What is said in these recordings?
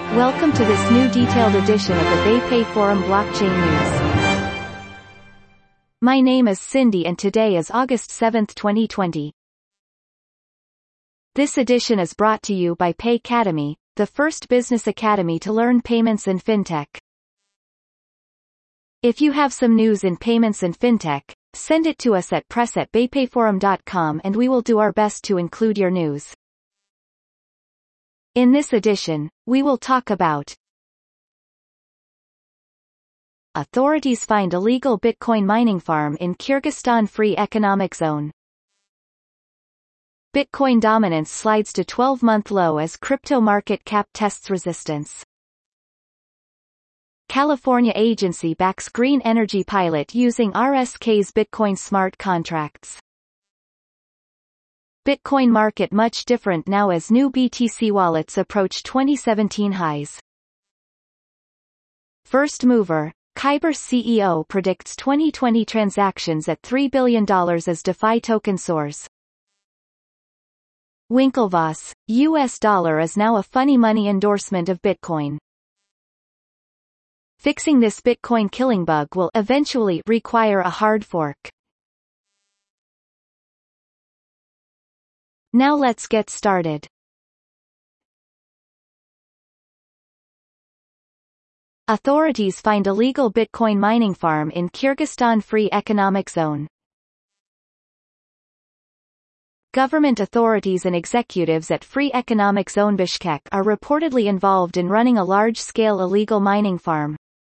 Welcome to this new detailed edition of the BayPay Forum Blockchain News. My name is Cindy and today is August 7, 2020. This edition is brought to you by Paycademy, the first business academy to learn payments and fintech. If you have some news in payments and fintech, send it to us at press@baypayforum.com and we will do our best to include your news. In this edition, we will talk about authorities find illegal Bitcoin mining farm in Kyrgyzstan Free Economic Zone. Bitcoin dominance slides to 12-month low as crypto market cap tests resistance. California agency backs green energy pilot using RSK's Bitcoin smart contracts. Bitcoin market much different now as new BTC wallets approach 2017 highs. First mover, Kyber CEO predicts 2020 transactions at $3 billion as DeFi token soars. Winklevoss, US dollar is now a funny money endorsement of Bitcoin. Fixing this Bitcoin killing bug will eventually require a hard fork. Now let's get started. Authorities find illegal Bitcoin mining farm in Kyrgyzstan Free Economic Zone. Government authorities and executives at Free Economic Zone Bishkek are reportedly involved in running a large-scale illegal mining farm.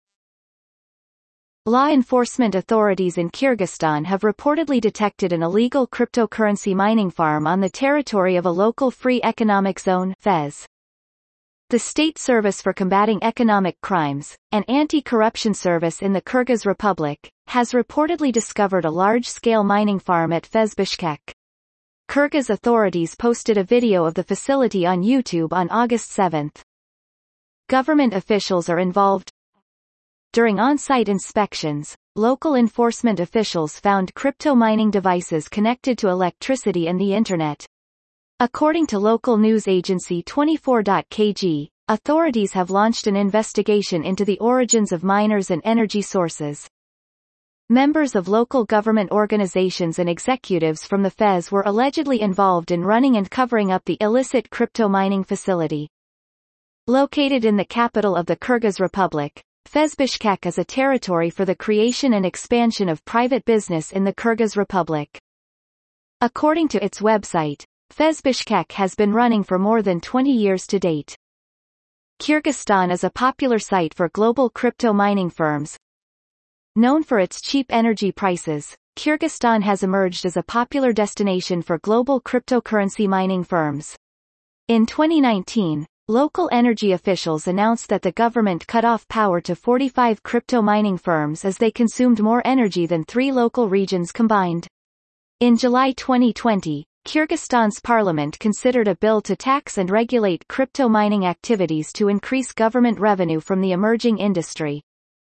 Law enforcement authorities in Kyrgyzstan have reportedly detected an illegal cryptocurrency mining farm on the territory of a local Free Economic Zone (FEZ). The State Service for Combating Economic Crimes, an anti-corruption service in the Kyrgyz Republic, has reportedly discovered a large-scale mining farm at FEZ Bishkek. Kyrgyz authorities posted a video of the facility on YouTube on August 7. Government officials are involved. During on-site inspections, local enforcement officials found crypto mining devices connected to electricity and the Internet. According to local news agency 24.kg, authorities have launched an investigation into the origins of miners and energy sources. Members of local government organizations and executives from the FEZ were allegedly involved in running and covering up the illicit crypto mining facility. Located in the capital of the Kyrgyz Republic, FEZ Bishkek is a territory for the creation and expansion of private business in the Kyrgyz Republic. According to its website, FEZ Bishkek has been running for more than 20 years to date. Kyrgyzstan is a popular site for global crypto mining firms. Known for its cheap energy prices, Kyrgyzstan has emerged as a popular destination for global cryptocurrency mining firms. In 2019, local energy officials announced that the government cut off power to 45 crypto mining firms as they consumed more energy than 3 local regions combined. In July 2020, Kyrgyzstan's parliament considered a bill to tax and regulate crypto mining activities to increase government revenue from the emerging industry.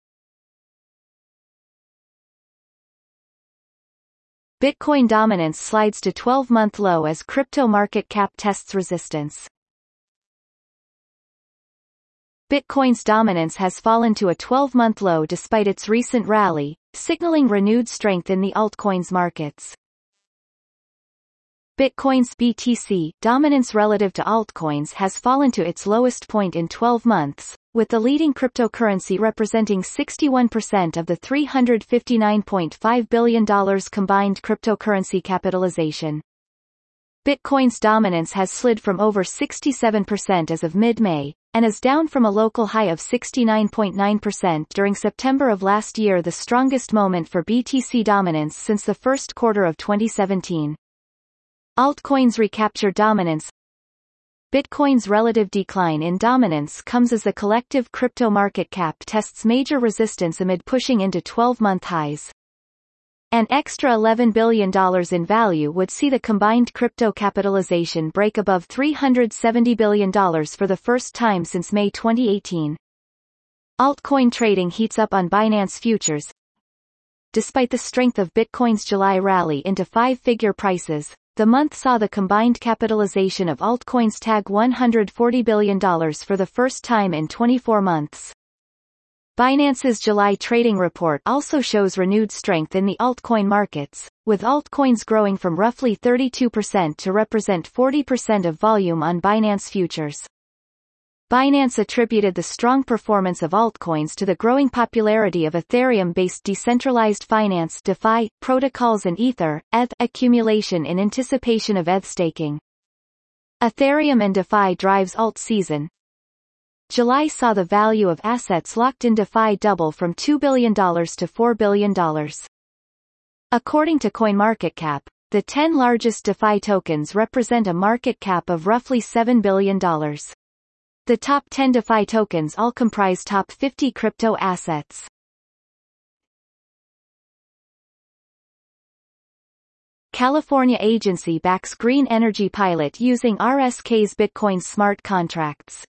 Bitcoin dominance slides to 12-month low as crypto market cap tests resistance. Bitcoin's dominance has fallen to a 12-month low despite its recent rally, signaling renewed strength in the altcoins markets. Bitcoin's BTC dominance relative to altcoins has fallen to its lowest point in 12 months, with the leading cryptocurrency representing 61% of the $359.5 billion combined cryptocurrency capitalization. Bitcoin's dominance has slid from over 67% as of mid-May, and is down from a local high of 69.9% during September of last year, the strongest moment for BTC dominance since the first quarter of 2017. Altcoins recapture dominance. Bitcoin's relative decline in dominance comes as the collective crypto market cap tests major resistance amid pushing into 12-month highs. An extra $11 billion in value would see the combined crypto capitalization break above $370 billion for the first time since May 2018. Altcoin trading heats up on Binance Futures. Despite the strength of Bitcoin's July rally into 5-figure prices, the month saw the combined capitalization of altcoins tag $140 billion for the first time in 24 months. Binance's July trading report also shows renewed strength in the altcoin markets, with altcoins growing from roughly 32% to represent 40% of volume on Binance futures. Binance attributed the strong performance of altcoins to the growing popularity of Ethereum-based decentralized finance (DeFi) protocols and Ether (ETH) accumulation in anticipation of ETH staking. Ethereum and DeFi drives alt season. July saw the value of assets locked in DeFi double from $2 billion to $4 billion. According to CoinMarketCap, the 10 largest DeFi tokens represent a market cap of roughly $7 billion. The top 10 DeFi tokens all comprise top 50 crypto assets. California agency backs green energy pilot using RSK's Bitcoin smart contracts.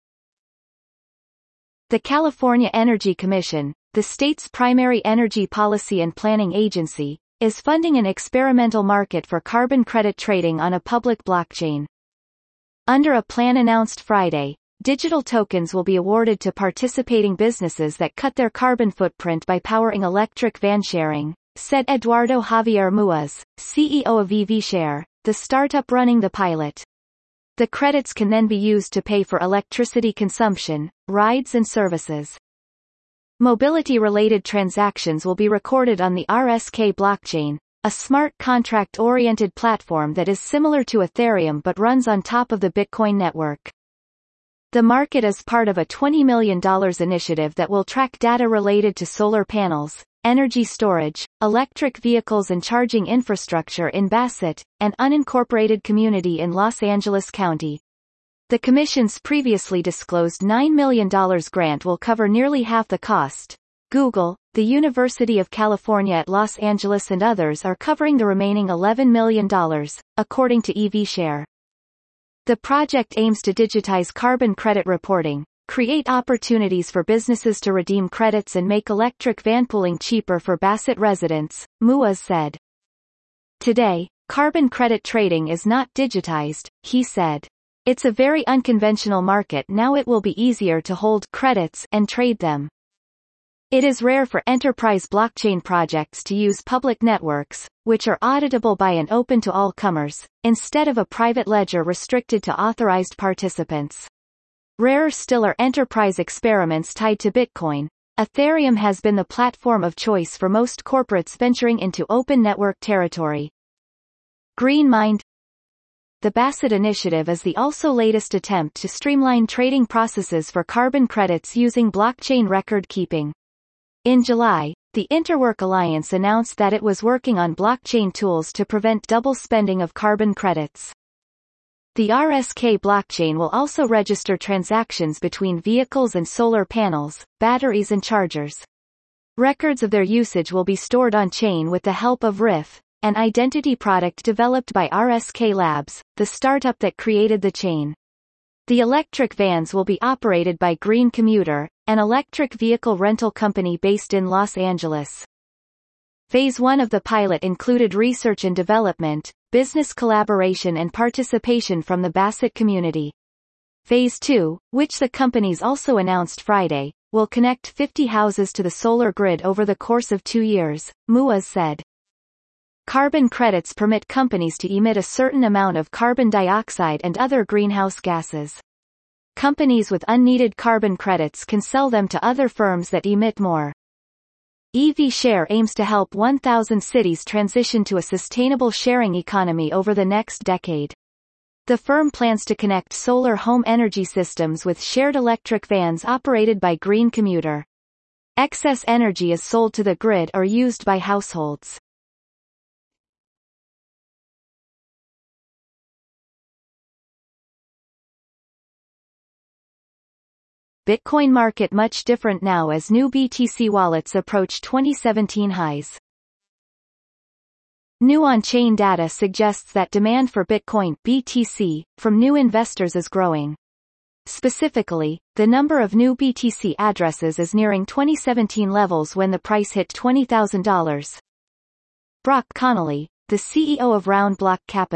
The California Energy Commission, the state's primary energy policy and planning agency, is funding an experimental market for carbon credit trading on a public blockchain. Under a plan announced Friday, digital tokens will be awarded to participating businesses that cut their carbon footprint by powering electric van sharing, said Eduardo Javier Muaz, CEO of EVShare, the startup running the pilot. The credits can then be used to pay for electricity consumption, rides and services. Mobility-related transactions will be recorded on the RSK blockchain, a smart contract-oriented platform that is similar to Ethereum but runs on top of the Bitcoin network. The market is part of a $20 million initiative that will track data related to solar panels, energy storage, electric vehicles and charging infrastructure in Bassett, an unincorporated community in Los Angeles County. The Commission's previously disclosed $9 million grant will cover nearly half the cost. Google, the University of California at Los Angeles and others are covering the remaining $11 million, according to EVShare. The project aims to digitize carbon credit reporting, create opportunities for businesses to redeem credits and make electric van pooling cheaper for Bassett residents, Muaz said. Today, carbon credit trading is not digitized, he said. It's a very unconventional market. Now it will be easier to hold credits and trade them. It is rare for enterprise blockchain projects to use public networks, which are auditable by and open to all comers, instead of a private ledger restricted to authorized participants. Rarer still are enterprise experiments tied to Bitcoin. Ethereum has been the platform of choice for most corporates venturing into open network territory. Green Mind. The Bassett Initiative is the also latest attempt to streamline trading processes for carbon credits using blockchain record keeping. In July, the Interwork Alliance announced that it was working on blockchain tools to prevent double spending of carbon credits. The RSK blockchain will also register transactions between vehicles and solar panels, batteries and chargers. Records of their usage will be stored on-chain with the help of RIF, an identity product developed by RSK Labs, the startup that created the chain. The electric vans will be operated by Green Commuter, an electric vehicle rental company based in Los Angeles. Phase 1 of the pilot included research and development, business collaboration and participation from the Bassett community. Phase 2, which the companies also announced Friday, will connect 50 houses to the solar grid over the course of 2 years, Muaz said. Carbon credits permit companies to emit a certain amount of carbon dioxide and other greenhouse gases. Companies with unneeded carbon credits can sell them to other firms that emit more. EVShare aims to help 1,000 cities transition to a sustainable sharing economy over the next decade. The firm plans to connect solar home energy systems with shared electric vans operated by Green Commuter. Excess energy is sold to the grid or used by households. Bitcoin market much different now as new BTC wallets approach 2017 highs. New on-chain data suggests that demand for Bitcoin (BTC) from new investors is growing. Specifically, the number of new BTC addresses is nearing 2017 levels when the price hit $20,000. Brock Connolly, the CEO of Round Block Capital,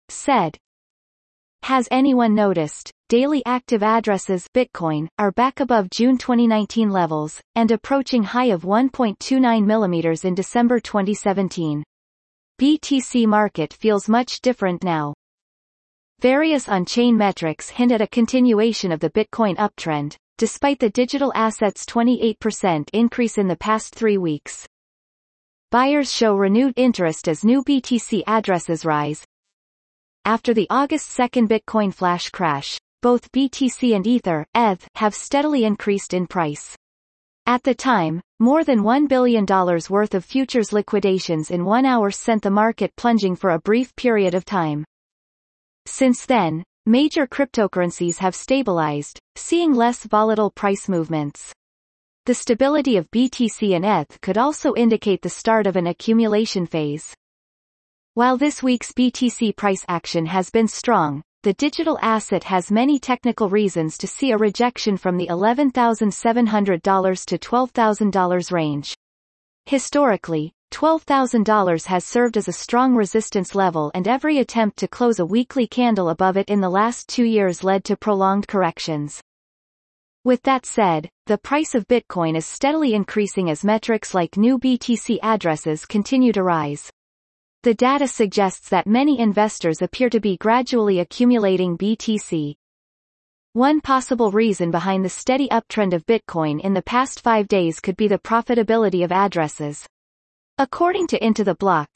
said, "Has anyone noticed? Daily active addresses Bitcoin are back above June 2019 levels, and approaching high of 1.29 millimeters in December 2017. BTC market feels much different now." Various on-chain metrics hint at a continuation of the Bitcoin uptrend, despite the digital asset's 28% increase in the past 3 weeks. Buyers show renewed interest as new BTC addresses rise. After the August 2 Bitcoin flash crash, both BTC and Ether (ETH) have steadily increased in price. At the time, more than $1 billion worth of futures liquidations in 1 hour sent the market plunging for a brief period of time. Since then, major cryptocurrencies have stabilized, seeing less volatile price movements. The stability of BTC and ETH could also indicate the start of an accumulation phase. While this week's BTC price action has been strong, the digital asset has many technical reasons to see a rejection from the $11,700 to $12,000 range. Historically, $12,000 has served as a strong resistance level, and every attempt to close a weekly candle above it in the last 2 years led to prolonged corrections. With that said, the price of Bitcoin is steadily increasing as metrics like new BTC addresses continue to rise. The data suggests that many investors appear to be gradually accumulating BTC. One possible reason behind the steady uptrend of Bitcoin in the past 5 days could be the profitability of addresses. According to Into the Block,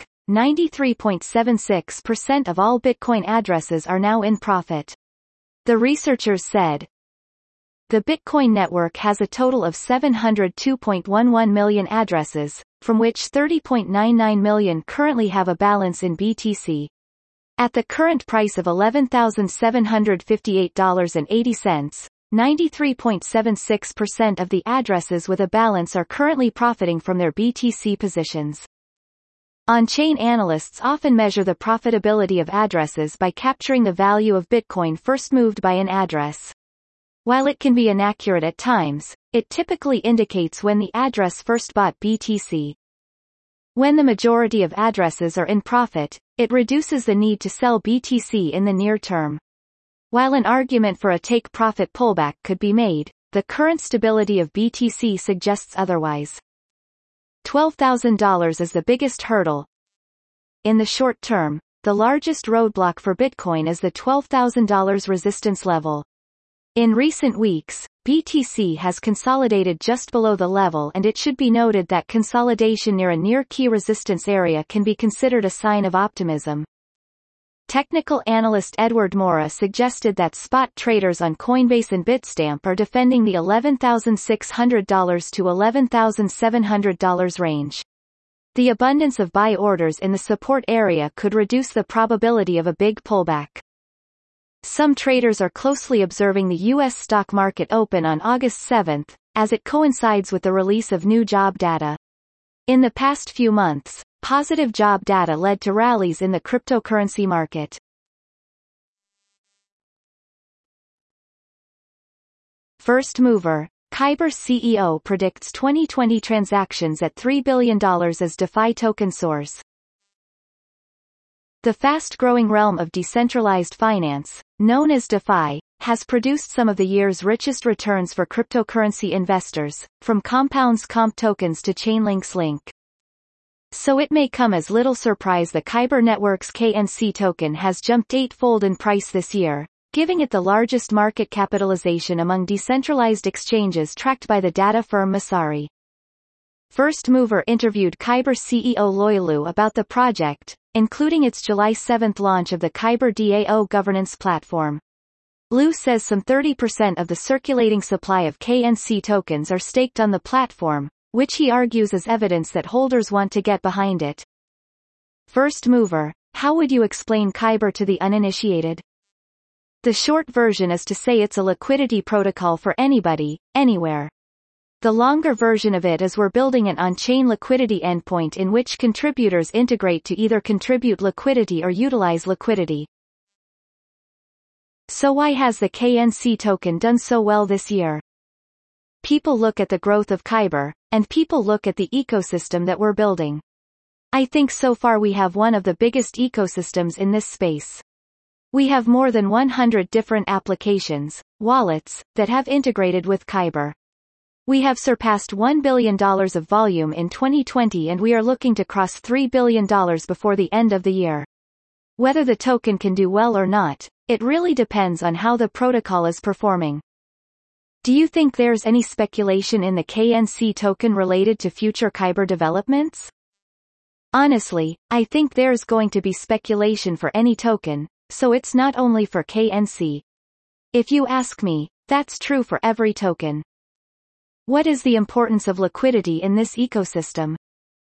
93.76% of all Bitcoin addresses are now in profit. The researchers said, "The Bitcoin network has a total of 702.11 million addresses, from which 30.99 million currently have a balance in BTC. At the current price of $11,758.80, 93.76% of the addresses with a balance are currently profiting from their BTC positions." On-chain analysts often measure the profitability of addresses by capturing the value of Bitcoin first moved by an address. While it can be inaccurate at times, it typically indicates when the address first bought BTC. When the majority of addresses are in profit, it reduces the need to sell BTC in the near term. While an argument for a take-profit pullback could be made, the current stability of BTC suggests otherwise. $12,000 is the biggest hurdle. In the short term, the largest roadblock for Bitcoin is the $12,000 resistance level. In recent weeks, BTC has consolidated just below the level, and it should be noted that consolidation near a near-key resistance area can be considered a sign of optimism. Technical analyst Edward Mora suggested that spot traders on Coinbase and Bitstamp are defending the $11,600 to $11,700 range. The abundance of buy orders in the support area could reduce the probability of a big pullback. Some traders are closely observing the U.S. stock market open on August 7, as it coincides with the release of new job data. In the past few months, positive job data led to rallies in the cryptocurrency market. First mover, Kyber CEO predicts 2020 transactions at $3 billion as DeFi token source. The fast-growing realm of decentralized finance, known as DeFi, has produced some of the year's richest returns for cryptocurrency investors, from Compound's Comp tokens to Chainlink's Link. So it may come as little surprise the Kyber network's KNC token has jumped 8-fold in price this year, giving it the largest market capitalization among decentralized exchanges tracked by the data firm Messari. First Mover interviewed Kyber CEO Loi Lu about the project, including its July 7 launch of the Kyber DAO governance platform. Lu says some 30% of the circulating supply of KNC tokens are staked on the platform, which he argues is evidence that holders want to get behind it. First Mover, how would you explain Kyber to the uninitiated? The short version is to say it's a liquidity protocol for anybody, anywhere. The longer version of it is we're building an on-chain liquidity endpoint in which contributors integrate to either contribute liquidity or utilize liquidity. So why has the KNC token done so well this year? People look at the growth of Kyber, and people look at the ecosystem that we're building. I think so far we have one of the biggest ecosystems in this space. We have more than 100 different applications, wallets, that have integrated with Kyber. We have surpassed $1 billion of volume in 2020 and we are looking to cross $3 billion before the end of the year. Whether the token can do well or not, it really depends on how the protocol is performing. Do you think there's any speculation in the KNC token related to future Kyber developments? Honestly, I think there's going to be speculation for any token, so it's not only for KNC. If you ask me, that's true for every token. What is the importance of liquidity in this ecosystem?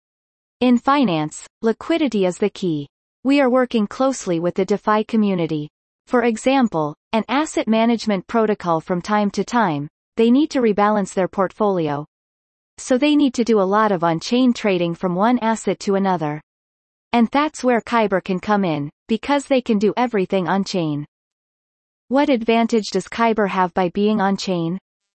In finance, liquidity is the key. We are working closely with the DeFi community. For example, an asset management protocol from time to time, they need to rebalance their portfolio. So they need to do a lot of on-chain trading from one asset to another. And that's where Kyber can come in, because they can do everything on-chain. What advantage does Kyber have by being on-chain?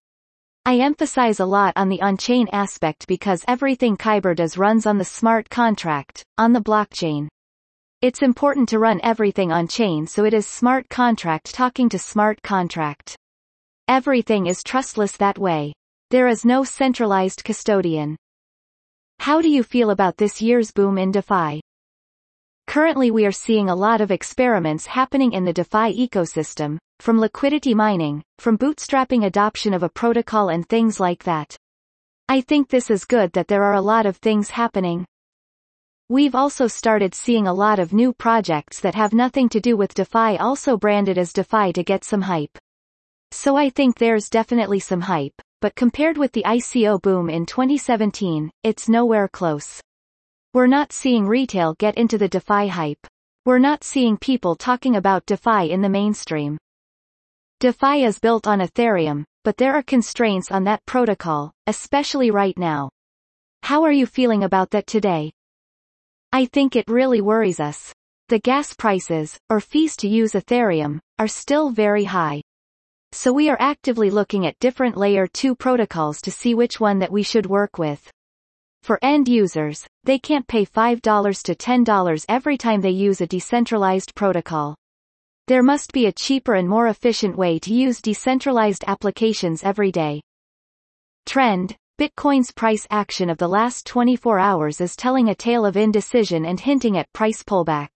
I emphasize a lot on the on-chain aspect because everything Kyber does runs on the smart contract, on the blockchain. It's important to run everything on-chain so it is smart contract talking to smart contract. Everything is trustless that way. There is no centralized custodian. How do you feel about this year's boom in DeFi? Currently we are seeing a lot of experiments happening in the DeFi ecosystem, from liquidity mining, from bootstrapping adoption of a protocol and things like that. I think this is good that there are a lot of things happening. We've also started seeing a lot of new projects that have nothing to do with DeFi also branded as DeFi to get some hype. So I think there's definitely some hype, but compared with the ICO boom in 2017, it's nowhere close. We're not seeing retail get into the DeFi hype. We're not seeing people talking about DeFi in the mainstream. DeFi is built on Ethereum, but there are constraints on that protocol, especially right now. How are you feeling about that today? I think it really worries us. The gas prices, or fees to use Ethereum, are still very high. So we are actively looking at different layer 2 protocols to see which one that we should work with. For end users, they can't pay $5 to $10 every time they use a decentralized protocol. There must be a cheaper and more efficient way to use decentralized applications every day. Trend: Bitcoin's price action of the last 24 hours is telling a tale of indecision and hinting at price pullback.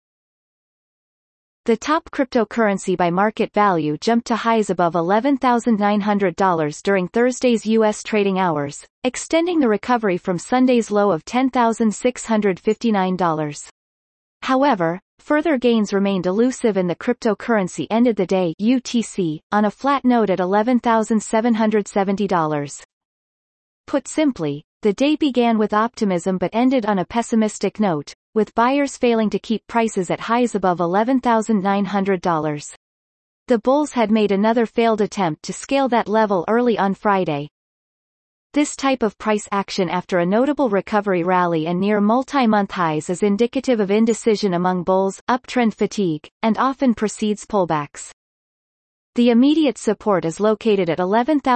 The top cryptocurrency by market value jumped to highs above $11,900 during Thursday's U.S. trading hours, extending the recovery from Sunday's low of $10,659. However, further gains remained elusive and the cryptocurrency ended the day UTC on a flat note at $11,770. Put simply, the day began with optimism but ended on a pessimistic note, with buyers failing to keep prices at highs above $11,900. The bulls had made another failed attempt to scale that level early on Friday. This type of price action after a notable recovery rally and near multi-month highs is indicative of indecision among bulls, uptrend fatigue, and often precedes pullbacks. The immediate support is located at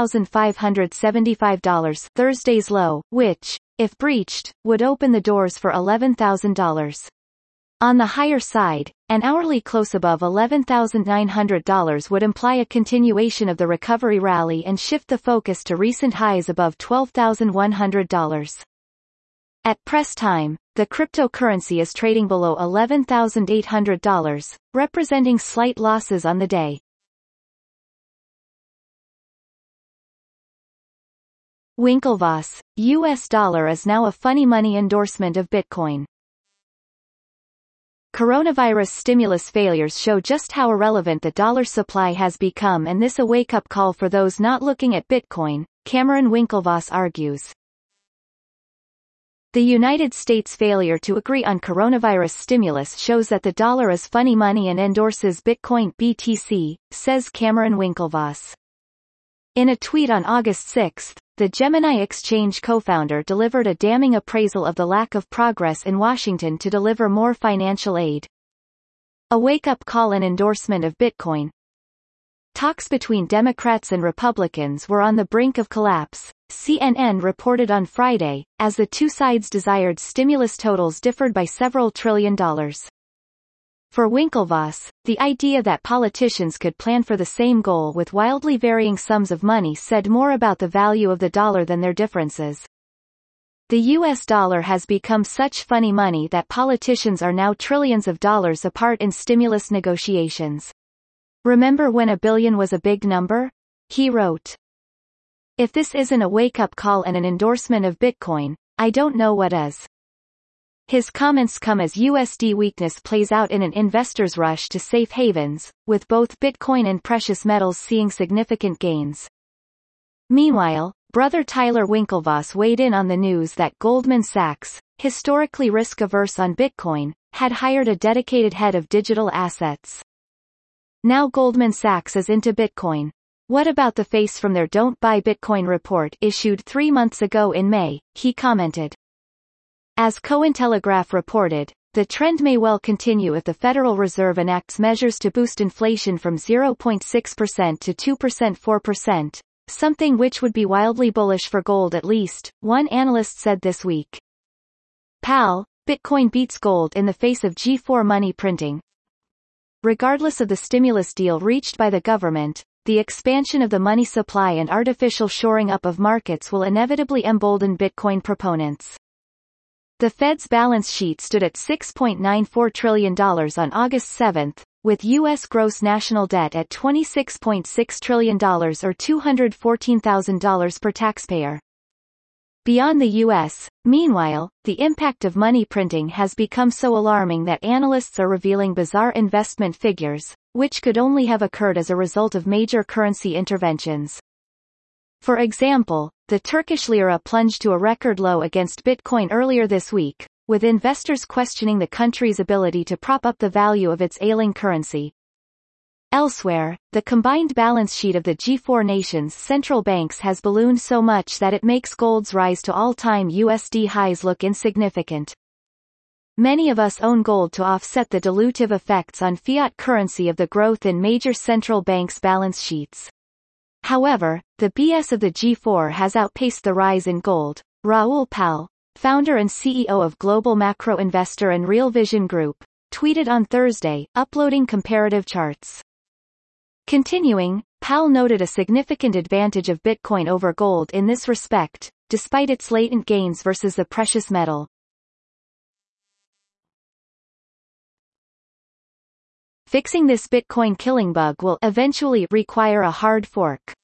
$11,575, Thursday's low, which, if breached, would open the doors for $11,000. On the higher side, an hourly close above $11,900 would imply a continuation of the recovery rally and shift the focus to recent highs above $12,100. At press time, the cryptocurrency is trading below $11,800, representing slight losses on the day. Winklevoss, US dollar is now a funny money endorsement of Bitcoin. Coronavirus stimulus failures show just how irrelevant the dollar supply has become, and this a wake-up call for those not looking at Bitcoin, Cameron Winklevoss argues. The United States' failure to agree on coronavirus stimulus shows that the dollar is funny money and endorses Bitcoin BTC, says Cameron Winklevoss. In a tweet on August 6, the Gemini Exchange co-founder delivered a damning appraisal of the lack of progress in Washington to deliver more financial aid. A wake-up call and endorsement of Bitcoin. Talks between Democrats and Republicans were on the brink of collapse, CNN reported on Friday, as the two sides' desired stimulus totals differed by several $1 trillion. For Winklevoss, the idea that politicians could plan for the same goal with wildly varying sums of money said more about the value of the dollar than their differences. The US dollar has become such funny money that politicians are now trillions of dollars apart in stimulus negotiations. Remember when $1 billion was a big number? He wrote. If this isn't a wake-up call and an endorsement of Bitcoin, I don't know what is. His comments come as USD weakness plays out in an investor's rush to safe havens, with both Bitcoin and precious metals seeing significant gains. Meanwhile, brother Tyler Winklevoss weighed in on the news that Goldman Sachs, historically risk-averse on Bitcoin, had hired a dedicated head of digital assets. Now Goldman Sachs is into Bitcoin. What about the face from their Don't Buy Bitcoin report issued 3 months ago in May, he commented. As Cointelegraph reported, the trend may well continue if the Federal Reserve enacts measures to boost inflation from 0.6% to 2% 4%, something which would be wildly bullish for gold at least, one analyst said this week. Pal, Bitcoin beats gold in the face of G4 money printing. Regardless of the stimulus deal reached by the government, the expansion of the money supply and artificial shoring up of markets will inevitably embolden Bitcoin proponents. The Fed's balance sheet stood at $6.94 trillion on August 7, with U.S. gross national debt at $26.6 trillion or $214,000 per taxpayer. Beyond the U.S., meanwhile, the impact of money printing has become so alarming that analysts are revealing bizarre investment figures, which could only have occurred as a result of major currency interventions. For example, the Turkish lira plunged to a record low against Bitcoin earlier this week, with investors questioning the country's ability to prop up the value of its ailing currency. Elsewhere, the combined balance sheet of the G4 nations' central banks has ballooned so much that it makes gold's rise to all-time USD highs look insignificant. Many of us own gold to offset the dilutive effects on fiat currency of the growth in major central banks' balance sheets. However, the BS of the G4 has outpaced the rise in gold. Raoul Pal, founder and CEO of Global Macro Investor and Real Vision Group, tweeted on Thursday, uploading comparative charts. Continuing, Pal noted a significant advantage of Bitcoin over gold in this respect, despite its latent gains versus the precious metal. Fixing this Bitcoin killing bug will eventually require a hard fork.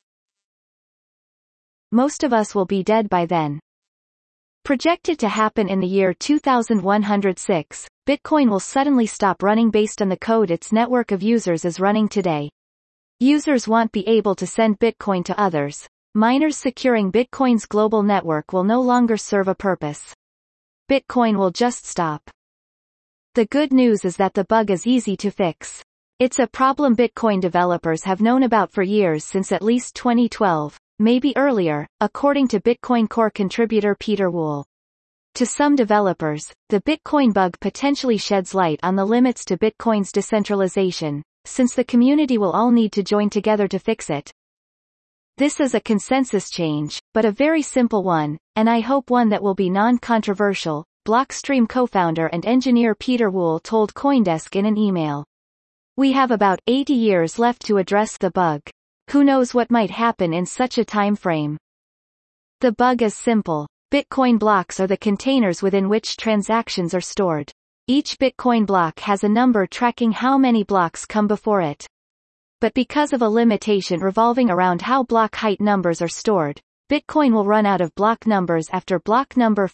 Most of us will be dead by then. Projected to happen in the year 2106, Bitcoin will suddenly stop running based on the code its network of users is running today. Users won't be able to send Bitcoin to others. Miners securing Bitcoin's global network will no longer serve a purpose. Bitcoin will just stop. The good news is that the bug is easy to fix. It's a problem Bitcoin developers have known about for years, since at least 2012, maybe earlier, according to Bitcoin Core contributor Peter Wool. To some developers, the Bitcoin bug potentially sheds light on the limits to Bitcoin's decentralization, since the community will all need to join together to fix it. This is a consensus change, but a very simple one, and I hope one that will be non-controversial, Blockstream co-founder and engineer Peter Wool told CoinDesk in an email. We have about 80 years left to address the bug. Who knows what might happen in such a time frame? The bug is simple. Bitcoin blocks are the containers within which transactions are stored. Each Bitcoin block has a number tracking how many blocks come before it. But because of a limitation revolving around how block height numbers are stored, Bitcoin will run out of block numbers after block number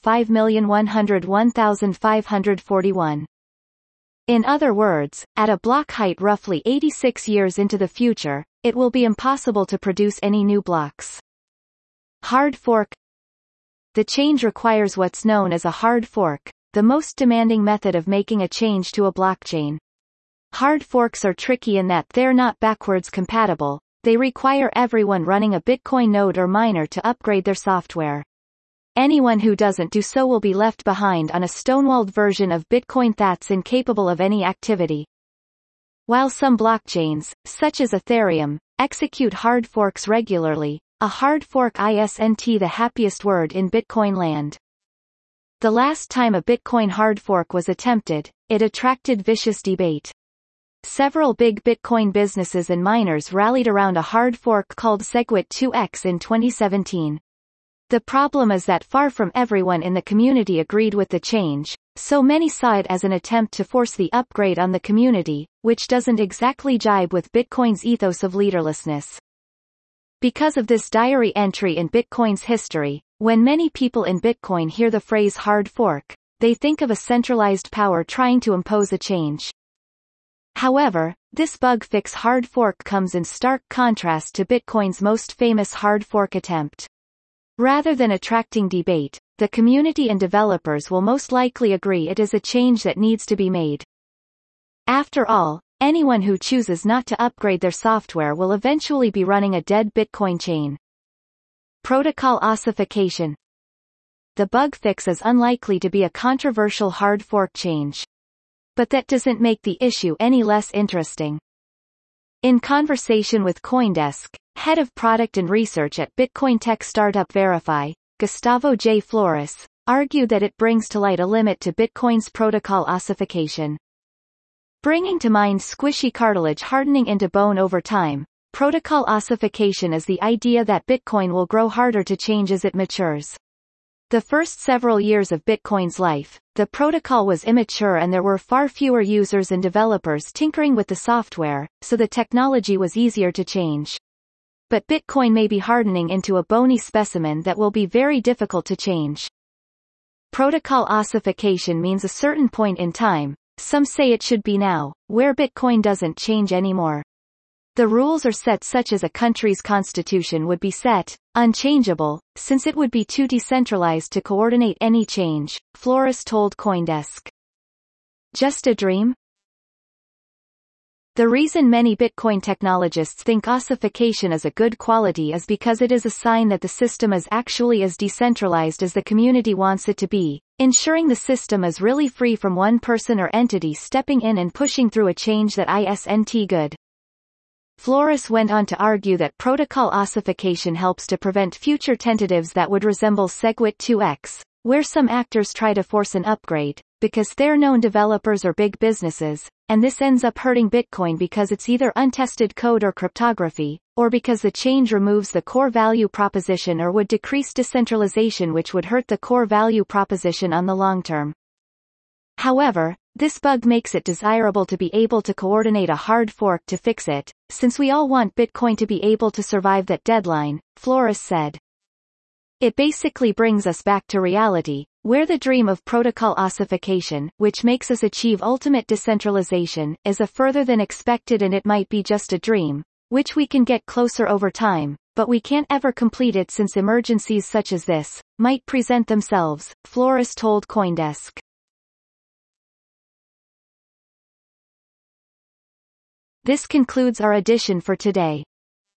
5,101,541. In other words, at a block height roughly 86 years into the future, it will be impossible to produce any new blocks. Hard fork. The change requires what's known as a hard fork, the most demanding method of making a change to a blockchain. Hard forks are tricky in that they're not backwards compatible. They require everyone running a Bitcoin node or miner to upgrade their software. Anyone who doesn't do so will be left behind on a stonewalled version of Bitcoin that's incapable of any activity. While some blockchains, such as Ethereum, execute hard forks regularly, a hard fork isn't the happiest word in Bitcoin land. The last time a Bitcoin hard fork was attempted, it attracted vicious debate. several big Bitcoin businesses and miners rallied around a hard fork called SegWit2x in 2017. The problem is that far from everyone in the community agreed with the change, so many saw it as an attempt to force the upgrade on the community, which doesn't exactly jibe with Bitcoin's ethos of leaderlessness. Because of this diary entry in Bitcoin's history, when many people in Bitcoin hear the phrase hard fork, they think of a centralized power trying to impose a change. However, this bug fix hard fork comes in stark contrast to Bitcoin's most famous hard fork attempt. Rather than attracting debate, the community and developers will most likely agree it is a change that needs to be made. After all, anyone who chooses not to upgrade their software will eventually be running a dead Bitcoin chain. Protocol ossification. The bug fix is unlikely to be a controversial hard fork change. But that doesn't make the issue any less interesting. In conversation with CoinDesk, head of product and research at Bitcoin tech startup Verify, Gustavo J. Flores, argued that it brings to light a limit to Bitcoin's protocol ossification. Bringing to mind squishy cartilage hardening into bone over time, protocol ossification is the idea that Bitcoin will grow harder to change as it matures. The first several years of Bitcoin's life, the protocol was immature and there were far fewer users and developers tinkering with the software, so the technology was easier to change. But Bitcoin may be hardening into a bony specimen that will be very difficult to change. Protocol ossification means a certain point in time, some say it should be now, where Bitcoin doesn't change anymore. The rules are set such as a country's constitution would be set, unchangeable, since it would be too decentralized to coordinate any change, Flores told CoinDesk. Just a dream? The reason many Bitcoin technologists think ossification is a good quality is because it is a sign that the system is actually as decentralized as the community wants it to be, ensuring the system is really free from one person or entity stepping in and pushing through a change that isn't good. Flores went on to argue that protocol ossification helps to prevent future tentatives that would resemble SegWit2x, where some actors try to force an upgrade, because they're known developers or big businesses, and this ends up hurting Bitcoin because it's either untested code or cryptography, or because the change removes the core value proposition or would decrease decentralization which would hurt the core value proposition on the long term. However, this bug makes it desirable to be able to coordinate a hard fork to fix it, since we all want Bitcoin to be able to survive that deadline, Flores said. It basically brings us back to reality, where the dream of protocol ossification, which makes us achieve ultimate decentralization, is a further than expected and it might be just a dream, which we can get closer over time, but we can't ever complete it since emergencies such as this might present themselves, Flores told CoinDesk. This concludes our edition for today.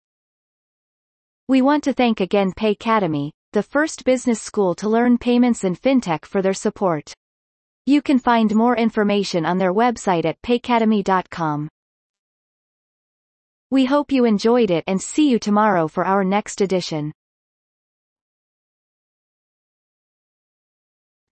We want to thank again Paycademy, the first business school to learn payments and fintech, for their support. You can find more information on their website at paycademy.com. We hope you enjoyed it and see you tomorrow for our next edition.